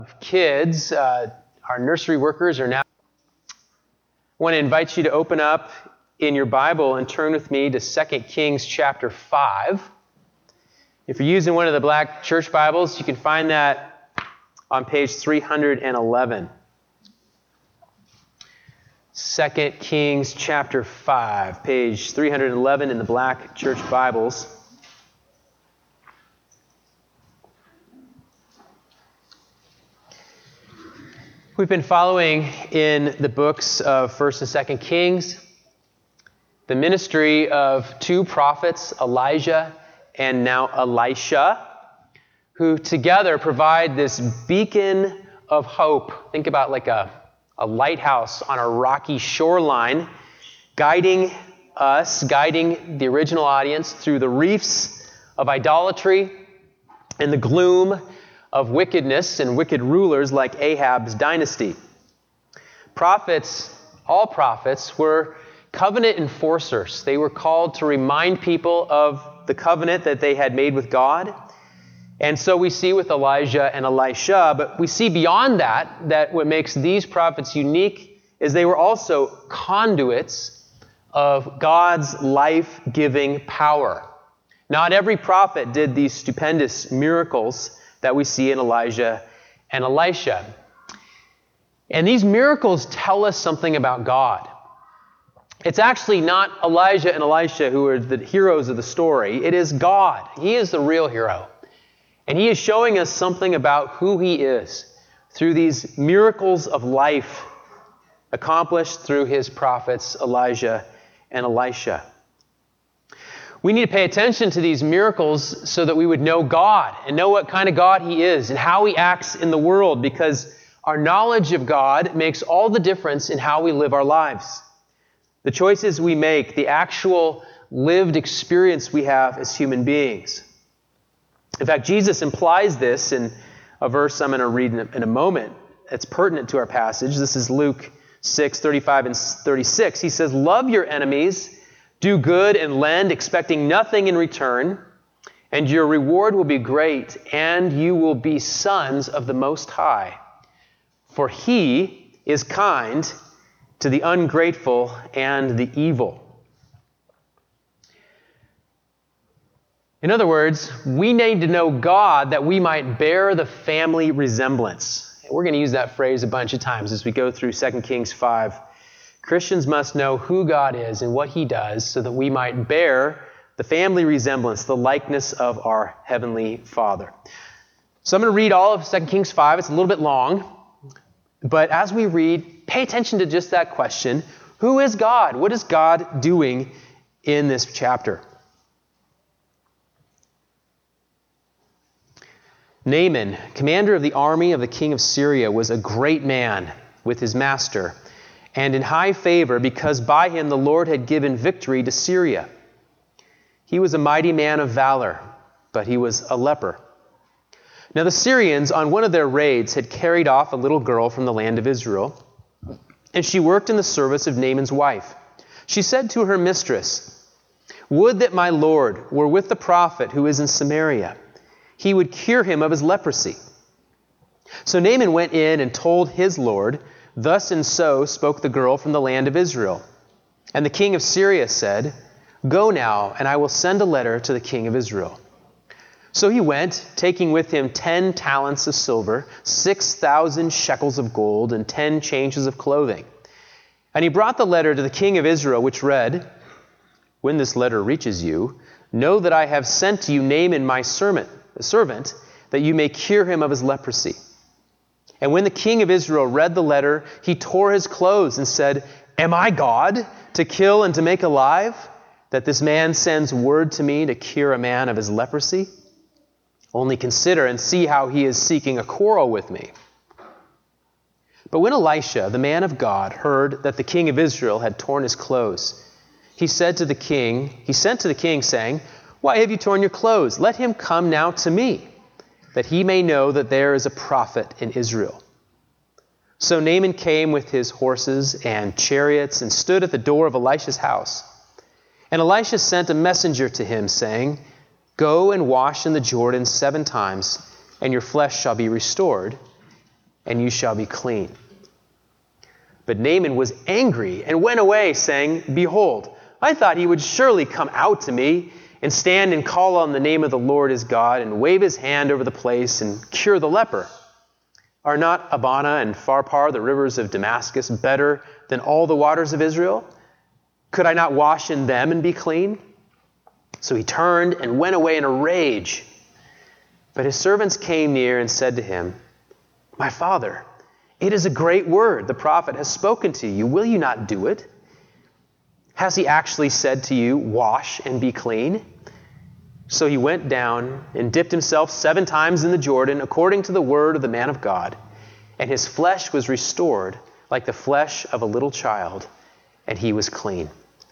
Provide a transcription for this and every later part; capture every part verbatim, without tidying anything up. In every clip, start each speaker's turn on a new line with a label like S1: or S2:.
S1: Kids, uh, our nursery workers are now. I want to invite you to open up in your Bible and turn with me to Second Kings chapter five. If you're using one of the black church Bibles, you can find that on page three hundred eleven. Second Kings chapter five, page three hundred eleven in the black church Bibles. We've been following in the books of First and Second Kings the ministry of two prophets, Elijah and now Elisha, who together provide this beacon of hope. Think about like a, a lighthouse on a rocky shoreline, guiding us, guiding the original audience through the reefs of idolatry and the gloom of wickedness and wicked rulers like Ahab's dynasty. Prophets, all prophets, were covenant enforcers. They were called to remind people of the covenant that they had made with God. And so we see with Elijah and Elisha, but we see beyond that, that what makes these prophets unique is they were also conduits of God's life-giving power. Not every prophet did these stupendous miracles that we see in Elijah and Elisha. And these miracles tell us something about God. It's actually not Elijah and Elisha who are the heroes of the story. It is God. He is the real hero. And he is showing us something about who he is through these miracles of life accomplished through his prophets Elijah and Elisha. We need to pay attention to these miracles so that we would know God and know what kind of God he is and how he acts in the world, because our knowledge of God makes all the difference in how we live our lives. The choices we make, the actual lived experience we have as human beings. In fact, Jesus implies this in a verse I'm going to read in a, in a moment. It's pertinent to our passage. This is Luke six, thirty-five and thirty-six. He says, "Love your enemies, do good and lend, expecting nothing in return, and your reward will be great, and you will be sons of the Most High. For he is kind to the ungrateful and the evil." In other words, we need to know God that we might bear the family resemblance. We're going to use that phrase a bunch of times as we go through Second Kings five. Christians must know who God is and what he does so that we might bear the family resemblance, the likeness of our Heavenly Father. So I'm going to read all of Second Kings five. It's a little bit long. But as we read, pay attention to just that question. Who is God? What is God doing in this chapter? Naaman, commander of the army of the king of Syria, was a great man with his master, and in high favor, because by him the Lord had given victory to Syria. He was a mighty man of valor, but he was a leper. Now the Syrians, on one of their raids, had carried off a little girl from the land of Israel, and she worked in the service of Naaman's wife. She said to her mistress, "Would that my Lord were with the prophet who is in Samaria. He would cure him of his leprosy." So Naaman went in and told his Lord, "Thus and so spoke the girl from the land of Israel." And the king of Syria said, "Go now, and I will send a letter to the king of Israel." So he went, taking with him ten talents of silver, six thousand shekels of gold, and ten changes of clothing. And he brought the letter to the king of Israel, which read, "When this letter reaches you, know that I have sent to you Naaman my servant, servant, that you may cure him of his leprosy." And when the king of Israel read the letter, he tore his clothes and said, "Am I God to kill and to make alive, that this man sends word to me to cure a man of his leprosy? Only consider and see how he is seeking a quarrel with me." But when Elisha, the man of God, heard that the king of Israel had torn his clothes, he said to the king, he sent to the king, saying, "Why have you torn your clothes? Let him come now to me, that he may know that there is a prophet in Israel." So Naaman came with his horses and chariots and stood at the door of Elisha's house. And Elisha sent a messenger to him, saying, "Go and wash in the Jordan seven times, and your flesh shall be restored, and you shall be clean." But Naaman was angry and went away, saying, "Behold, I thought he would surely come out to me and stand and call on the name of the Lord his God and wave his hand over the place and cure the leper. Are not Abana and Pharpar, the rivers of Damascus, better than all the waters of Israel? Could I not wash in them and be clean?" So he turned and went away in a rage. But his servants came near and said to him, "My father, it is a great word the prophet has spoken to you. Will you not do it? Has he actually said to you, 'Wash and be clean'?" So he went down and dipped himself seven times in the Jordan, according to the word of the man of God. And his flesh was restored like the flesh of a little child, and he was clean.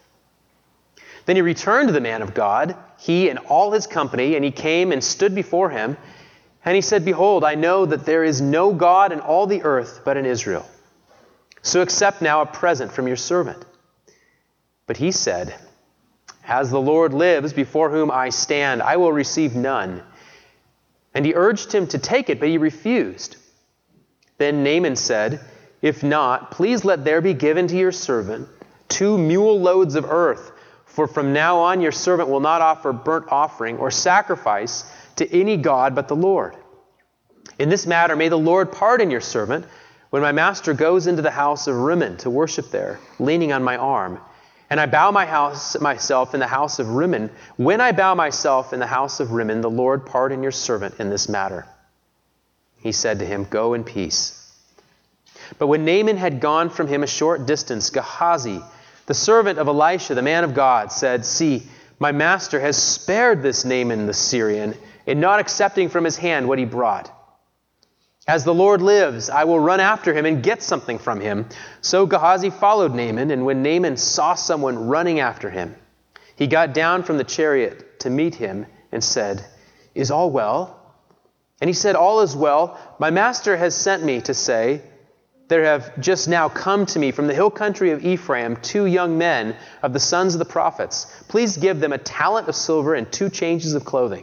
S1: Then he returned to the man of God, he and all his company, and he came and stood before him. And he said, "Behold, I know that there is no God in all the earth but in Israel. So accept now a present from your servant." But he said, "As the Lord lives, before whom I stand, I will receive none." And he urged him to take it, but he refused. Then Naaman said, "If not, please let there be given to your servant two mule loads of earth, for from now on your servant will not offer burnt offering or sacrifice to any god but the Lord. In this matter, may the Lord pardon your servant when my master goes into the house of Rimmon to worship there, leaning on my arm. And I bow my house, myself in the house of Rimmon. When I bow myself in the house of Rimmon, the Lord pardon your servant in this matter." He said to him, "Go in peace." But when Naaman had gone from him a short distance, Gehazi, the servant of Elisha, the man of God, said, "See, my master has spared this Naaman the Syrian in not accepting from his hand what he brought. As the Lord lives, I will run after him and get something from him." So Gehazi followed Naaman, and when Naaman saw someone running after him, he got down from the chariot to meet him and said, "Is all well?" And he said, "All is well. My master has sent me to say, there have just now come to me from the hill country of Ephraim two young men of the sons of the prophets. Please give them a talent of silver and two changes of clothing."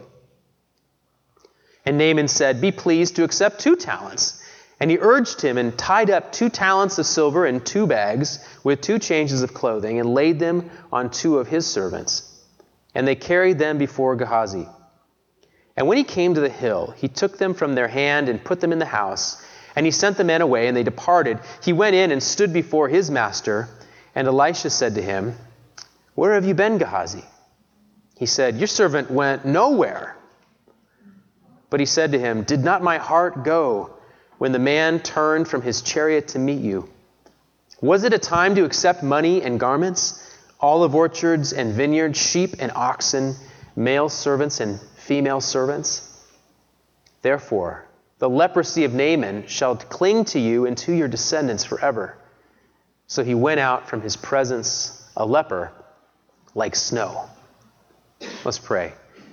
S1: And Naaman said, "Be pleased to accept two talents." And he urged him and tied up two talents of silver in two bags with two changes of clothing and laid them on two of his servants. And they carried them before Gehazi. And when he came to the hill, he took them from their hand and put them in the house. And he sent the men away, and they departed. He went in and stood before his master. And Elisha said to him, "Where have you been, Gehazi?" He said, "Your servant went nowhere." But he said to him, "Did not my heart go when the man turned from his chariot to meet you? Was it a time to accept money and garments, olive orchards and vineyards, sheep and oxen, male servants and female servants? Therefore, the leprosy of Naaman shall cling to you and to your descendants forever." So he went out from his presence a leper like snow. Let's pray.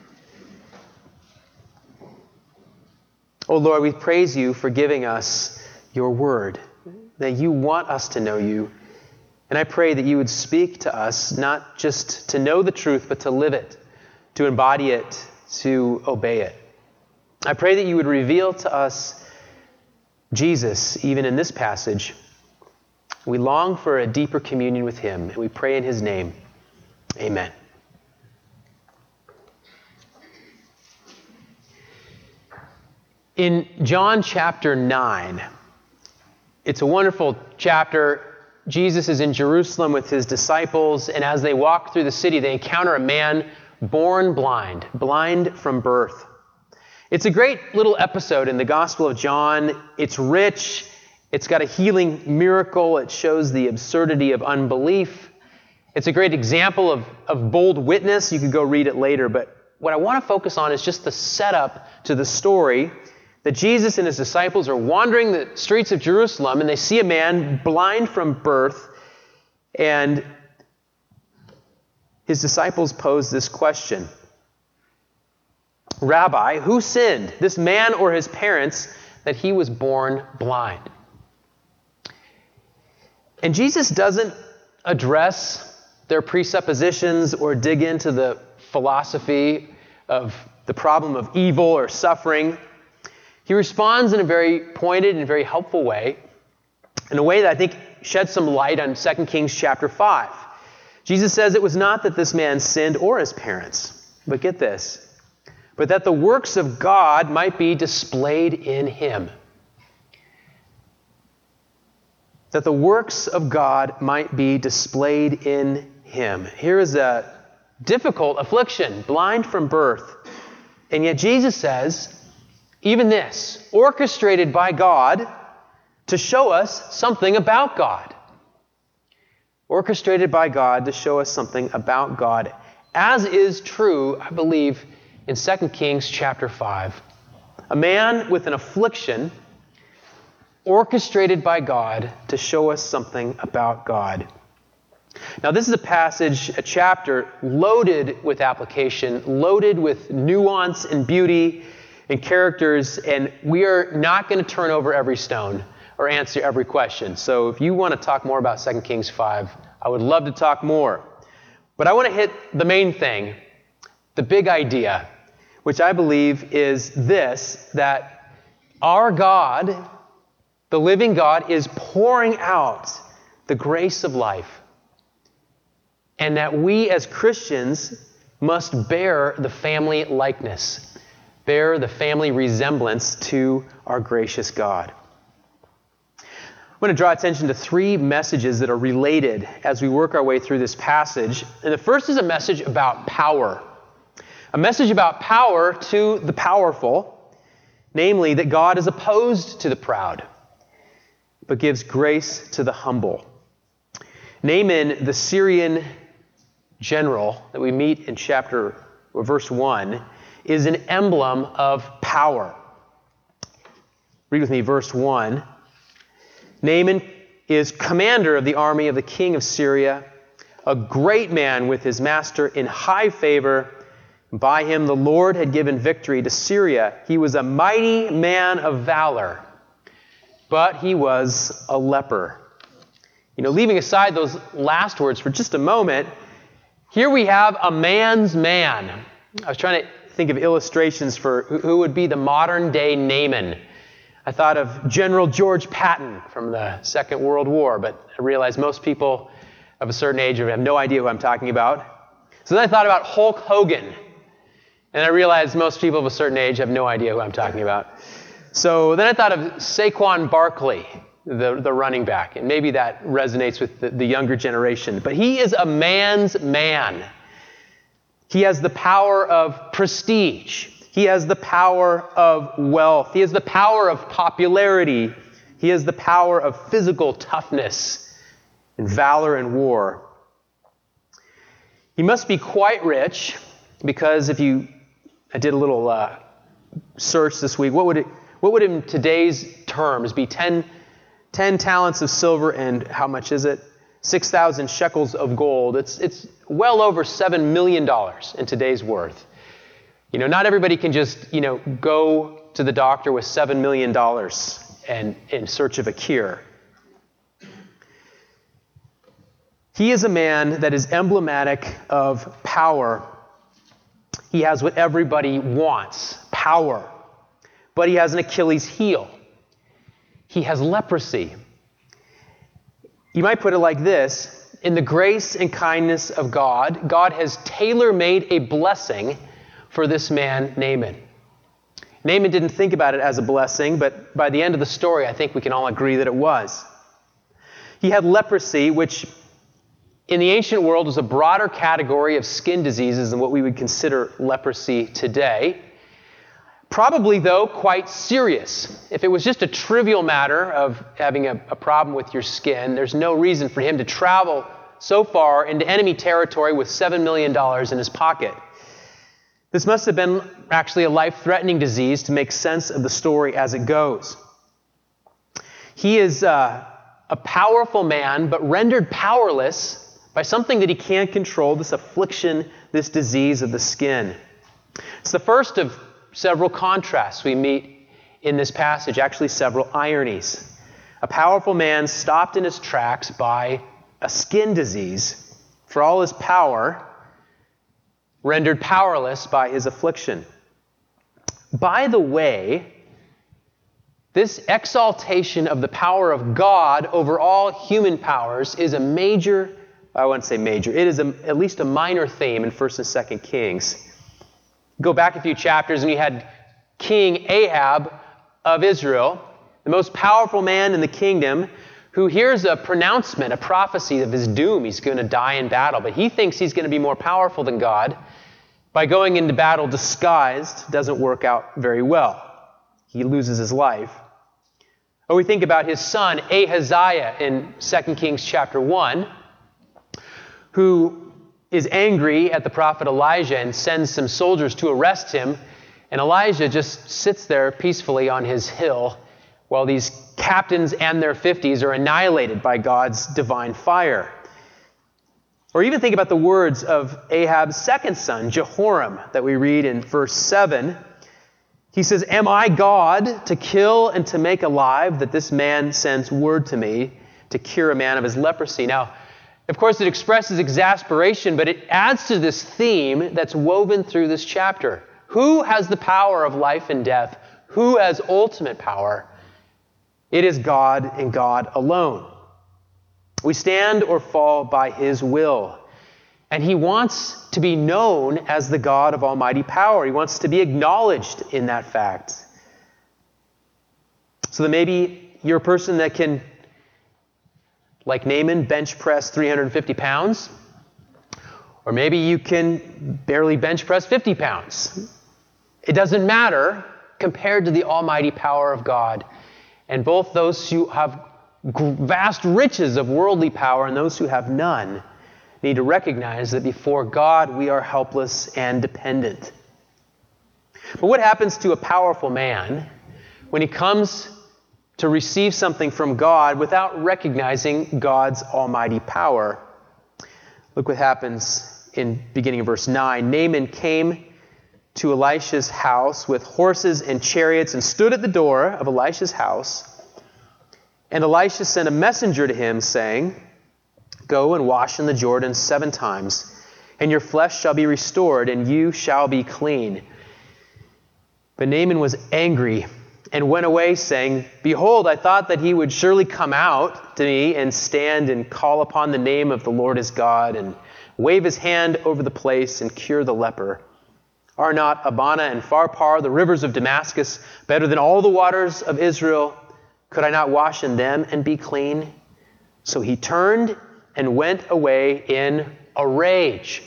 S1: Oh Lord, we praise you for giving us your word, that you want us to know you. And I pray that you would speak to us, not just to know the truth, but to live it, to embody it, to obey it. I pray that you would reveal to us Jesus, even in this passage. We long for a deeper communion with him, and we pray in his name. Amen. In John chapter nine, it's a wonderful chapter. Jesus is in Jerusalem with his disciples, and as they walk through the city, they encounter a man born blind, blind from birth. It's a great little episode in the Gospel of John. It's rich. It's got a healing miracle. It shows the absurdity of unbelief. It's a great example of, of bold witness. You could go read it later, but what I want to focus on is just the setup to the story that Jesus and his disciples are wandering the streets of Jerusalem, and they see a man blind from birth, and his disciples pose this question: "Rabbi, who sinned, this man or his parents, that he was born blind?" And Jesus doesn't address their presuppositions or dig into the philosophy of the problem of evil or suffering. He responds in a very pointed and very helpful way, in a way that I think sheds some light on Second Kings chapter five. Jesus says it was not that this man sinned or his parents, but get this, but that the works of God might be displayed in him. That the works of God might be displayed in him. Here is a difficult affliction, blind from birth. And yet Jesus says, even this, orchestrated by God to show us something about God. Orchestrated by God to show us something about God, as is true, I believe, in Second Kings chapter five. A man with an affliction orchestrated by God to show us something about God. Now, this is a passage, a chapter loaded with application, loaded with nuance and beauty and characters, and we are not going to turn over every stone or answer every question. So if you want to talk more about Second Kings five, I would love to talk more. But I want to hit the main thing, the big idea, which I believe is this, that our God, the living God, is pouring out the grace of life. And that we as Christians must bear the family likeness, bear the family resemblance to our gracious God. I'm going to draw attention to three messages that are related as we work our way through this passage. And the first is a message about power. A message about power to the powerful, namely that God is opposed to the proud, but gives grace to the humble. Naaman, the Syrian general that we meet in chapter or verse one, is an emblem of power. Read with me verse one. Naaman is commander of the army of the king of Syria, a great man with his master in high favor. By him the Lord had given victory to Syria. He was a mighty man of valor, but he was a leper. You know, leaving aside those last words for just a moment, here we have a man's man. I was trying to think of illustrations for who would be the modern day Naaman. I thought of General George Patton from the Second World War, but I realized most people of a certain age have no idea who I'm talking about. So then I thought about Hulk Hogan, and I realized most people of a certain age have no idea who I'm talking about. So then I thought of Saquon Barkley, the, the running back, and maybe that resonates with the, the younger generation. But he is a man's man. He has the power of prestige. He has the power of wealth. He has the power of popularity. He has the power of physical toughness and valor in war. He must be quite rich, because if you, I did a little uh, search this week, what would it, what would in today's terms be ten, ten talents of silver and how much is it? six thousand shekels of gold. It's, it's well over seven million dollars in today's worth. You know, not everybody can just, you know, go to the doctor with seven million dollars and in search of a cure. He is a man that is emblematic of power. He has what everybody wants, power. But he has an Achilles heel. He has leprosy. You might put it like this: in the grace and kindness of God, God has tailor-made a blessing for this man, Naaman. Naaman didn't think about it as a blessing, but by the end of the story, I think we can all agree that it was. He had leprosy, which in the ancient world was a broader category of skin diseases than what we would consider leprosy today. Probably, though, quite serious. If it was just a trivial matter of having a, a problem with your skin, there's no reason for him to travel so far into enemy territory with seven million dollars in his pocket. This must have been actually a life-threatening disease to make sense of the story as it goes. He is uh, a powerful man, but rendered powerless by something that he can't control, this affliction, this disease of the skin. It's the first of several contrasts we meet in this passage, actually several ironies. A powerful man stopped in his tracks by a skin disease, for all his power, rendered powerless by his affliction. By the way, This exaltation of the power of God over all human powers is a major, I wouldn't say major, it is a, at least a minor theme in First and Second Kings. Go back a few chapters and you had King Ahab of Israel, the most powerful man in the kingdom, who hears a pronouncement, a prophecy of his doom. He's going to die in battle, but he thinks he's going to be more powerful than God. By going into battle disguised, doesn't work out very well. He loses his life. Or we think about his son Ahaziah in Second Kings chapter one, who is angry at the prophet Elijah and sends some soldiers to arrest him. And Elijah just sits there peacefully on his hill while these captains and their fifties are annihilated by God's divine fire. Or even think about the words of Ahab's second son, Jehoram, that we read in verse seven. He says, "Am I God to kill and to make alive, that this man sends word to me to cure a man of his leprosy?" Now, of course, it expresses exasperation, but it adds to this theme that's woven through this chapter. Who has the power of life and death? Who has ultimate power? It is God and God alone. We stand or fall by his will. And he wants to be known as the God of almighty power. He wants to be acknowledged in that fact. So that maybe you're a person that can, like Naaman, bench press three hundred fifty pounds. Or maybe you can barely bench press fifty pounds. It doesn't matter compared to the almighty power of God. And both those who have vast riches of worldly power and those who have none need to recognize that before God we are helpless and dependent. But what happens to a powerful man when he comes to receive something from God without recognizing God's almighty power? Look what happens in beginning of verse nine. Naaman came to Elisha's house with horses and chariots and stood at the door of Elisha's house. And Elisha sent a messenger to him, saying, "Go and wash in the Jordan seven times, and your flesh shall be restored, and you shall be clean." But Naaman was angry and went away, saying, "Behold, I thought that he would surely come out to me and stand and call upon the name of the Lord his God, and wave his hand over the place and cure the leper. Are not Abana and Pharpar, the rivers of Damascus, better than all the waters of Israel? Could I not wash in them and be clean?" So he turned and went away in a rage.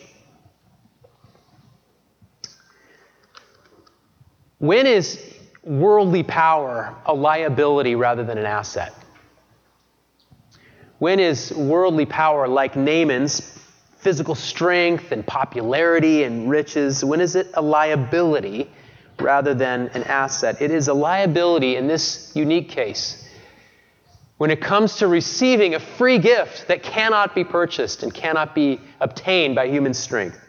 S1: When is worldly power a liability rather than an asset? When is worldly power like Naaman's physical strength and popularity and riches, when is it a liability rather than an asset? It is a liability in this unique case when it comes to receiving a free gift that cannot be purchased and cannot be obtained by human strength.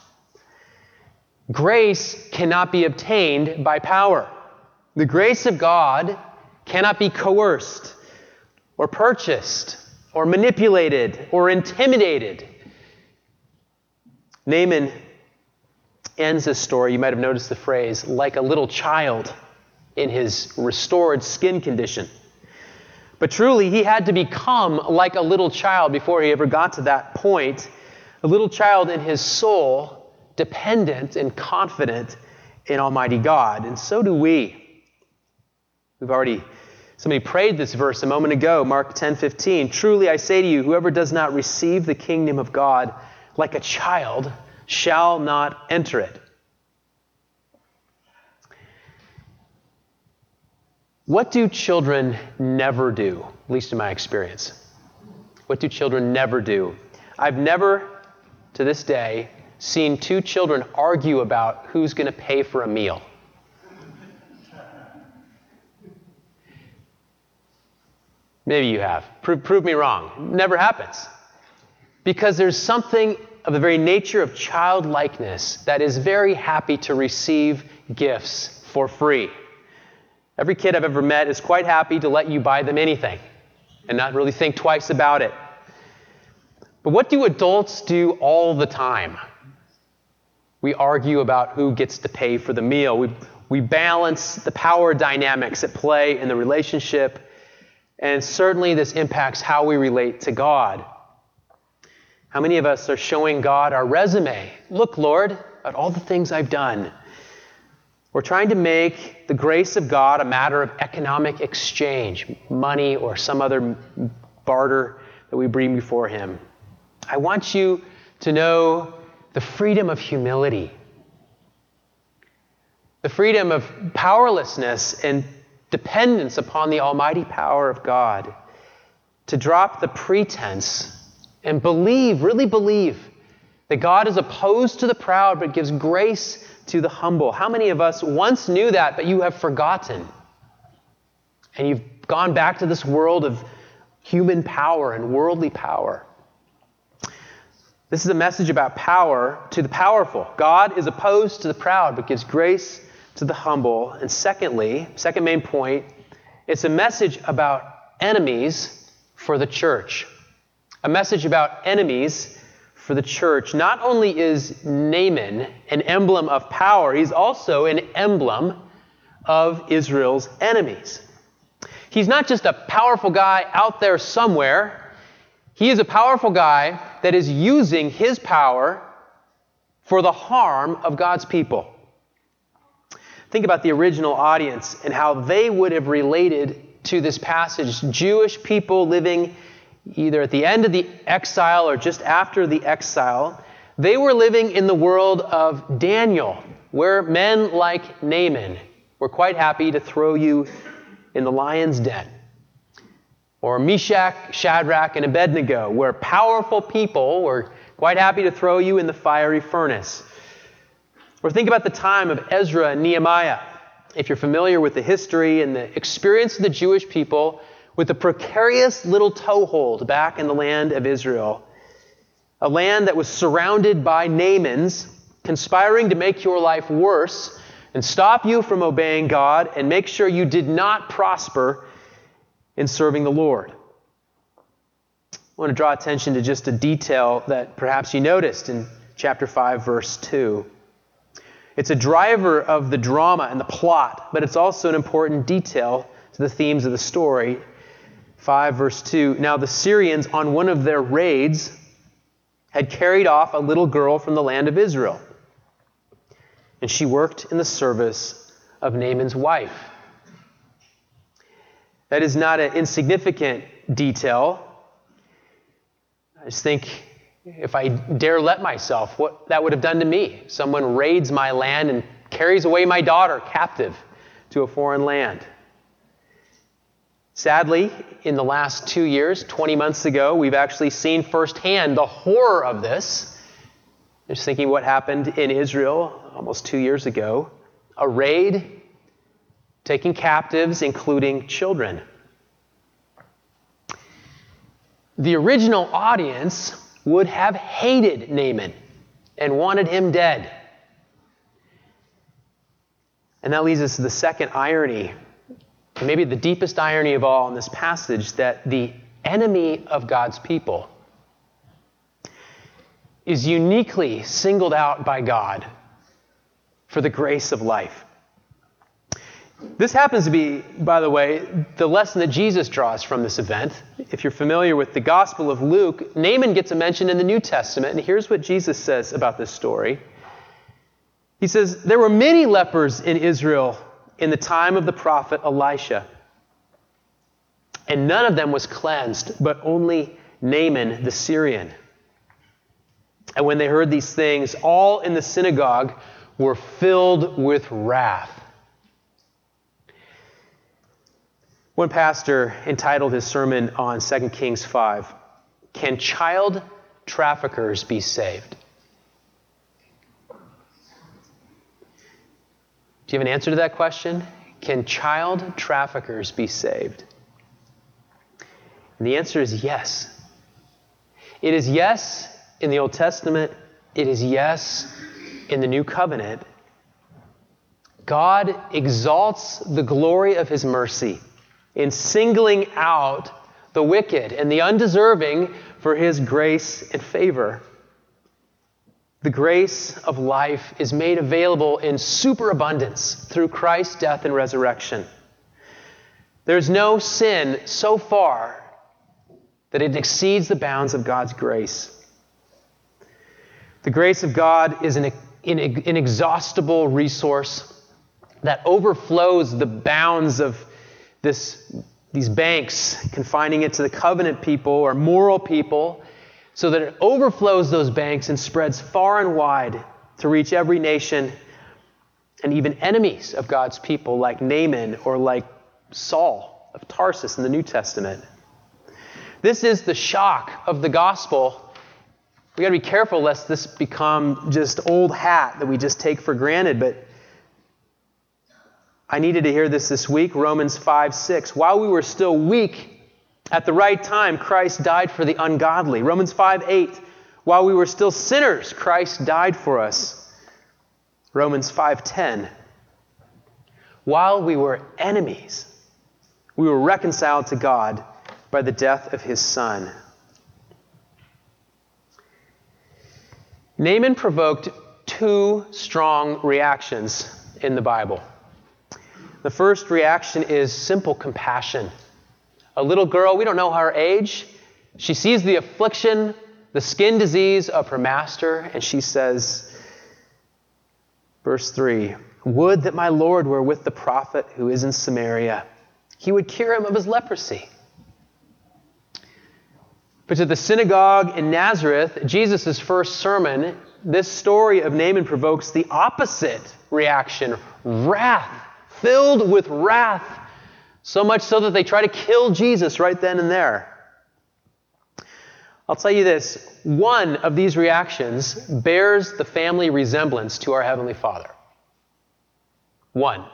S1: Grace cannot be obtained by power. The grace of God cannot be coerced or purchased or manipulated or intimidated. Naaman ends this story, you might have noticed the phrase, like a little child in his restored skin condition. But truly, he had to become like a little child before he ever got to that point. A little child in his soul, dependent and confident in Almighty God. And so do we. We've already, somebody prayed this verse a moment ago, Mark ten fifteen. "Truly I say to you, whoever does not receive the kingdom of God like a child shall not enter it." What do children never do, at least in my experience? What do children never do? I've never, to this day, seen two children argue about who's going to pay for a meal. Maybe you have. Pro- prove me wrong. Never happens. Because there's something of the very nature of childlikeness that is very happy to receive gifts for free. Every kid I've ever met is quite happy to let you buy them anything and not really think twice about it. But what do adults do all the time? We argue about who gets to pay for the meal. We, We balance the power dynamics at play in the relationship, and certainly this impacts how we relate to God. How many of us are showing God our resume? Look, Lord, at all the things I've done. We're trying to make the grace of God a matter of economic exchange, money or some other barter that we bring before Him. I want you to know the freedom of humility, the freedom of powerlessness and dependence upon the almighty power of God, to drop the pretense and believe, really believe, that God is opposed to the proud but gives grace to the humble. How many of us once knew that, but you have forgotten? And you've gone back to this world of human power and worldly power. This is a message about power to the powerful. God is opposed to the proud, but gives grace to the humble. And secondly, second main point, it's a message about enemies for the church. A message about enemies for the church. Not only is Naaman an emblem of power, he's also an emblem of Israel's enemies. He's not just a powerful guy out there somewhere. He is a powerful guy that is using his power for the harm of God's people. Think about the original audience and how they would have related to this passage. Jewish people living either at the end of the exile or just after the exile. They were living in the world of Daniel, where men like Naaman were quite happy to throw you in the lion's den. Or Meshach, Shadrach, and Abednego, where powerful people were quite happy to throw you in the fiery furnace. Or think about the time of Ezra and Nehemiah. If you're familiar with the history and the experience of the Jewish people with the precarious little toehold back in the land of Israel, a land that was surrounded by Naamans, conspiring to make your life worse and stop you from obeying God and make sure you did not prosper in serving the Lord. I want to draw attention to just a detail that perhaps you noticed in chapter five, verse two. It's a driver of the drama and the plot, but it's also an important detail to the themes of the story. five, verse two. Now the Syrians, on one of their raids, had carried off a little girl from the land of Israel, and she worked in the service of Naaman's wife. That is not an insignificant detail. I just think if I dare let myself, what that would have done to me. Someone raids my land and carries away my daughter captive to a foreign land. Sadly, in the last two years, twenty months ago, we've actually seen firsthand the horror of this. Just thinking what happened in Israel almost two years ago. A raid taking captives, including children. The original audience would have hated Naaman and wanted him dead. And that leads us to the second irony, and maybe the deepest irony of all in this passage, that the enemy of God's people is uniquely singled out by God for the grace of life. This happens to be, by the way, the lesson that Jesus draws from this event. If you're familiar with the Gospel of Luke, Naaman gets a mention in the New Testament, and here's what Jesus says about this story. He says, "There were many lepers in Israel in the time of the prophet Elisha, and none of them was cleansed, but only Naaman the Syrian." And when they heard these things, all in the synagogue were filled with wrath. One pastor entitled his sermon on Second Kings five, "Can Child Traffickers Be Saved?" Do you have an answer to that question? Can child traffickers be saved? And the answer is yes. It is yes in the Old Testament. It is yes in the New Covenant. God exalts the glory of His mercy in singling out the wicked and the undeserving for His grace and favor. The grace of life is made available in superabundance through Christ's death and resurrection. There's no sin so far that it exceeds the bounds of God's grace. The grace of God is an inexhaustible resource that overflows the bounds of this, these banks, confining it to the covenant people or moral people, so that it overflows those banks and spreads far and wide to reach every nation and even enemies of God's people like Naaman or like Saul of Tarsus in the New Testament. This is the shock of the gospel. We got to be careful lest this become just old hat that we just take for granted. But I needed to hear this this week. Romans five six. While we were still weak, at the right time, Christ died for the ungodly. Romans five eight. While we were still sinners, Christ died for us. Romans five ten. While we were enemies, we were reconciled to God by the death of his Son. Naaman provoked two strong reactions in the Bible. The first reaction is simple compassion. A little girl, we don't know her age, she sees the affliction, the skin disease of her master, and she says, verse three, would that my Lord were with the prophet who is in Samaria. He would cure him of his leprosy. But to the synagogue in Nazareth, Jesus' first sermon, this story of Naaman provokes the opposite reaction, wrath, filled with wrath, so much so that they try to kill Jesus right then and there. I'll tell you this, one of these reactions bears the family resemblance to our Heavenly Father. One.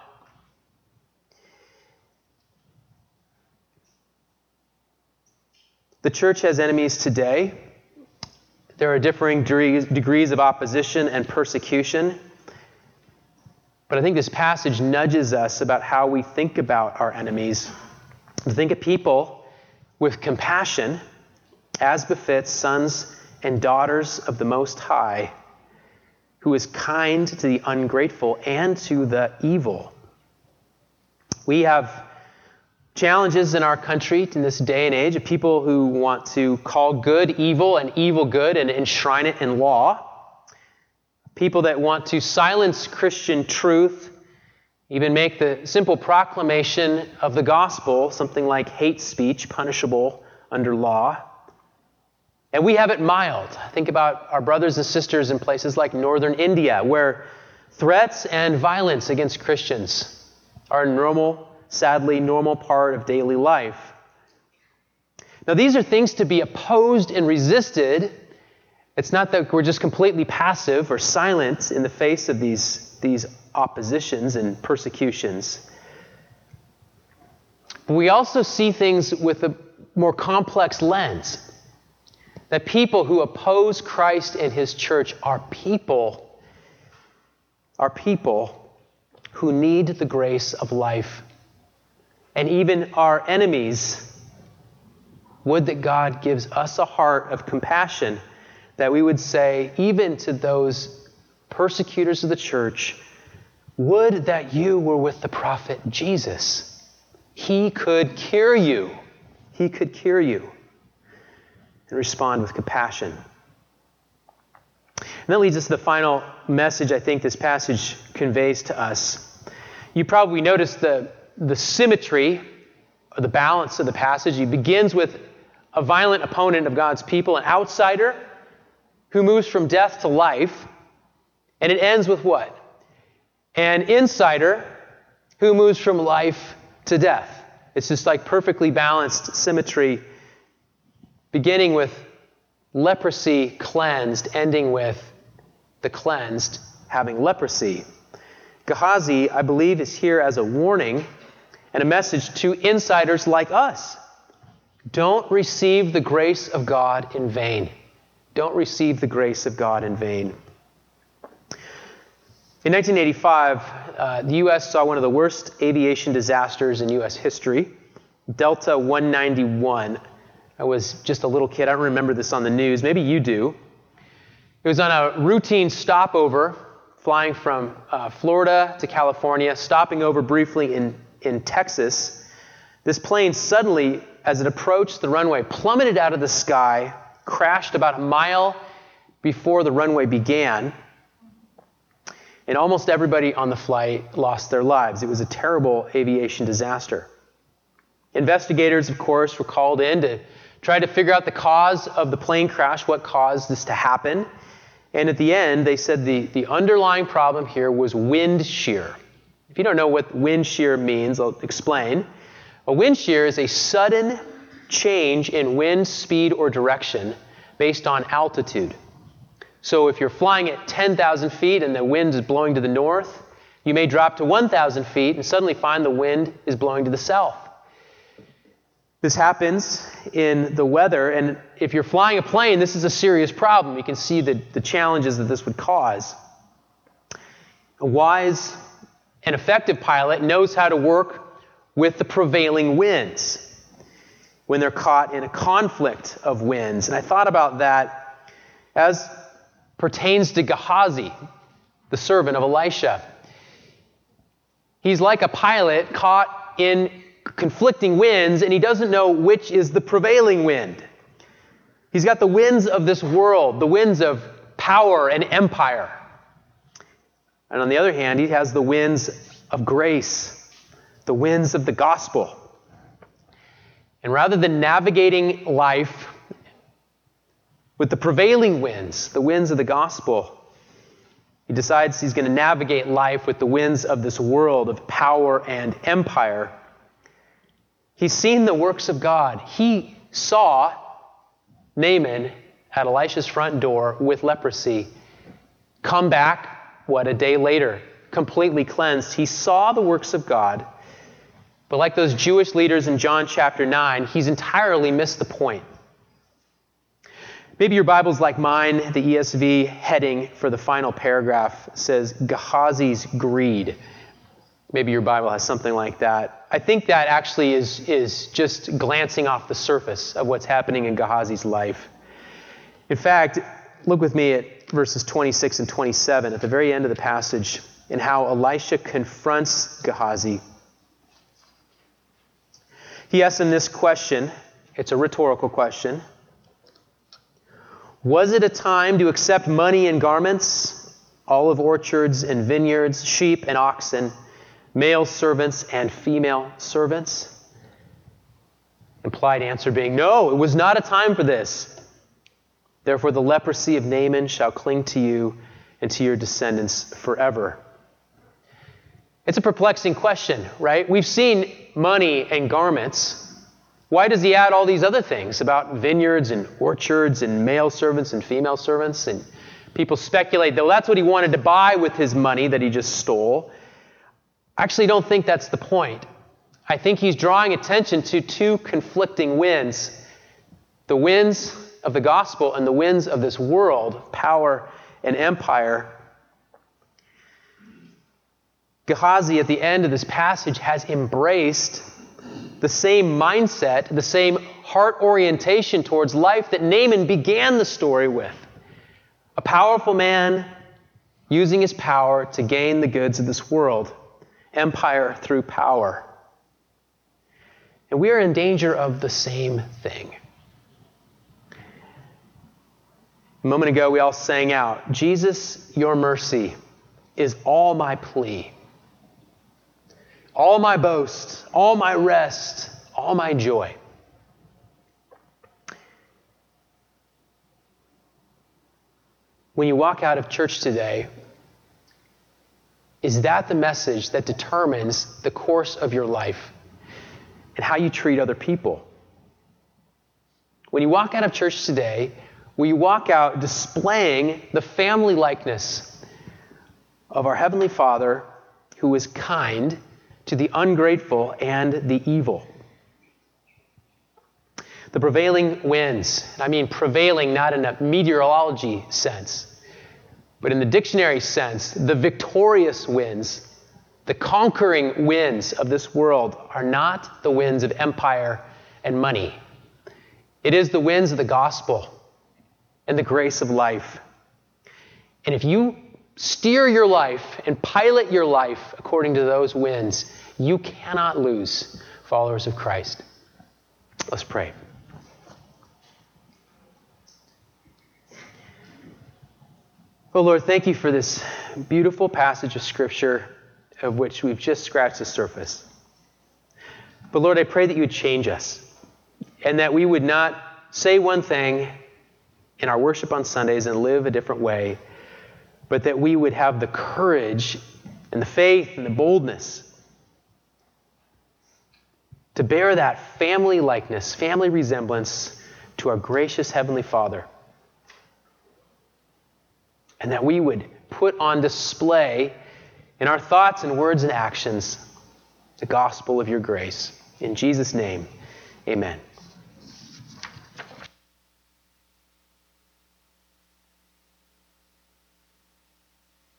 S1: The church has enemies today. There are differing degrees of opposition and persecution. But I think this passage nudges us about how we think about our enemies. We think of people with compassion, as befits sons and daughters of the Most High, who is kind to the ungrateful and to the evil. We have challenges in our country in this day and age of people who want to call good evil and evil good and enshrine it in law. People that want to silence Christian truth, even make the simple proclamation of the gospel something like hate speech punishable under law. And we have it mild. Think about our brothers and sisters in places like northern India, where threats and violence against Christians are a normal, sadly, normal part of daily life. Now, these are things to be opposed and resisted. It's not that we're just completely passive or silent in the face of these, these oppositions and persecutions. But we also see things with a more complex lens. That people who oppose Christ and his church are people, are people who need the grace of life. And even our enemies, would that God gives us a heart of compassion, that we would say, even to those persecutors of the church, would that you were with the prophet Jesus. He could cure you. He could cure you. And respond with compassion. And that leads us to the final message I think this passage conveys to us. You probably noticed the, the symmetry, or the balance of the passage. It begins with a violent opponent of God's people, an outsider who moves from death to life. And it ends with what? An insider who moves from life to death. It's just like perfectly balanced symmetry, beginning with leprosy cleansed, ending with the cleansed having leprosy. Gehazi, I believe, is here as a warning and a message to insiders like us. Don't receive the grace of God in vain. Don't receive the grace of God in vain. In nineteen eighty-five, uh, the U S saw one of the worst aviation disasters in U S history, Delta one ninety-one. I was just a little kid. I don't remember this on the news. Maybe you do. It It was on a routine stopover, flying from uh, Florida to California, stopping over briefly in, in Texas. This plane suddenly, as it approached the runway, plummeted out of the sky, crashed about a mile before the runway began, and almost everybody on the flight lost their lives. It was a terrible aviation disaster. Investigators, of course, were called in to try to figure out the cause of the plane crash, what caused this to happen. And at the end, they said the, the underlying problem here was wind shear. If you don't know what wind shear means, I'll explain. A wind shear is a sudden change in wind speed or direction based on altitude. So if you're flying at ten thousand feet and the wind is blowing to the north, you may drop to one thousand feet and suddenly find the wind is blowing to the south. This happens in the weather, and if you're flying a plane, this is a serious problem. You can see the, the challenges that this would cause. A wise and effective pilot knows how to work with the prevailing winds when they're caught in a conflict of winds. And I thought about that as pertains to Gehazi, the servant of Elisha. He's like a pilot caught in conflicting winds, and he doesn't know which is the prevailing wind. He's got the winds of this world, the winds of power and empire. And on the other hand, he has the winds of grace, the winds of the gospel. And rather than navigating life with the prevailing winds, the winds of the gospel, he decides he's going to navigate life with the winds of this world of power and empire. He's seen the works of God. He saw Naaman at Elisha's front door with leprosy come back, what, a day later, completely cleansed. He saw the works of God, but like those Jewish leaders in John chapter nine, he's entirely missed the point. Maybe your Bible's like mine. The E S V heading for the final paragraph says Gehazi's greed. Maybe your Bible has something like that. I think that actually is, is just glancing off the surface of what's happening in Gehazi's life. In fact, look with me at verses twenty-six and twenty-seven at the very end of the passage, and how Elisha confronts Gehazi. He asks him this question. It's a rhetorical question. Was it a time to accept money and garments, olive orchards and vineyards, sheep and oxen, male servants and female servants? Implied answer being, no, it was not a time for this. Therefore the leprosy of Naaman shall cling to you and to your descendants forever. It's a perplexing question, right? We've seen money and garments. Why does he add all these other things about vineyards and orchards and male servants and female servants? And people speculate, though, that's what he wanted to buy with his money that he just stole. I actually don't think that's the point. I think he's drawing attention to two conflicting winds. The winds of the gospel and the winds of this world, power and empire. Gehazi, at the end of this passage, has embraced the same mindset, the same heart orientation towards life that Naaman began the story with. A powerful man using his power to gain the goods of this world. Empire through power. And we are in danger of the same thing. A moment ago, we all sang out, Jesus, your mercy is all my plea. All my boast, all my rest, all my joy. When you walk out of church today, is that the message that determines the course of your life and how you treat other people? When you walk out of church today, will you walk out displaying the family likeness of our Heavenly Father who is kind to the ungrateful and the evil? The prevailing winds, and I mean prevailing not in a meteorology sense, but in the dictionary sense, the victorious winds, the conquering winds of this world are not the winds of empire and money. It is the winds of the gospel and the grace of life. And if you steer your life and pilot your life according to those winds, you cannot lose, followers of Christ. Let's pray. Oh Lord, thank you for this beautiful passage of Scripture of which we've just scratched the surface. But Lord, I pray that you would change us and that we would not say one thing in our worship on Sundays and live a different way, but that we would have the courage and the faith and the boldness to bear that family likeness, family resemblance to our gracious Heavenly Father. And that we would put on display in our thoughts and words and actions the gospel of your grace. In Jesus' name, amen.